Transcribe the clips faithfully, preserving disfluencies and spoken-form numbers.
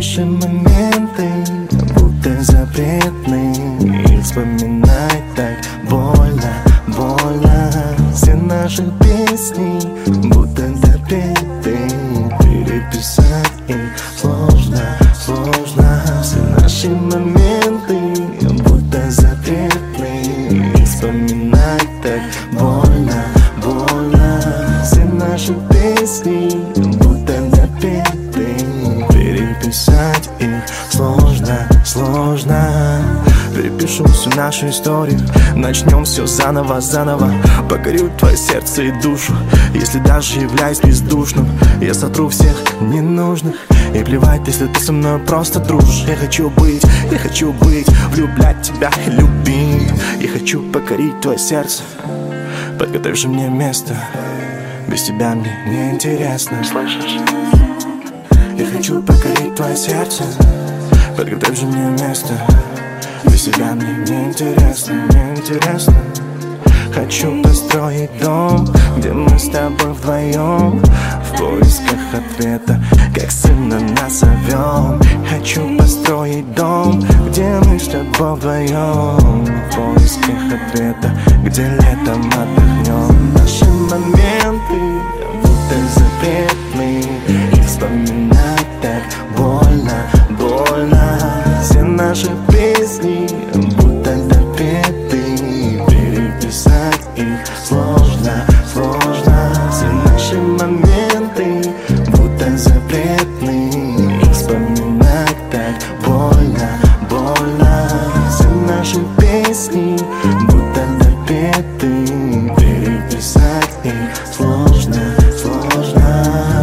Наши моменты будто запретные, их вспоминать так больно, больно. Все наши песни будто допеты, переписать их сложно, сложно. Все наши моменты будто запретные, их вспоминать так больно, больно. Все наши песни будто допеты, переписать их сложно, сложно. Перепишу всю нашу историю, начнем все заново, заново. Покорю твое сердце и душу, если даже являюсь бездушным. Я сотру всех ненужных, и плевать, если ты со мной просто дружишь. Я хочу быть, я хочу быть, влюблять тебя и любить. Я хочу покорить твое сердце, подготовь же мне место. Без тебя мне неинтересно, слышишь? Я хочу покорить твое сердце, подготовь же мне место. Без тебя мне неинтересно, неинтересно. Хочу построить дом, где мы с тобой вдвоем, в поисках ответа, как сына назовем. Хочу построить дом, где мы с тобой вдвоем, в поисках ответа, где летом отдохнем. Наши моменты будто запретные, их вспоминать так больно, больно. Все наши песни будто допеты, переписать их сложно, сложно. Все наши моменты будто запретные, их вспоминать так больно, больно. Все наши песни будто допеты, переписать их сложно, сложно.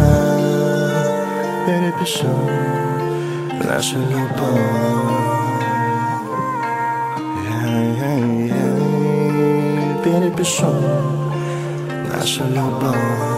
Перепишу нашу любовь, перепишу нашу любовь.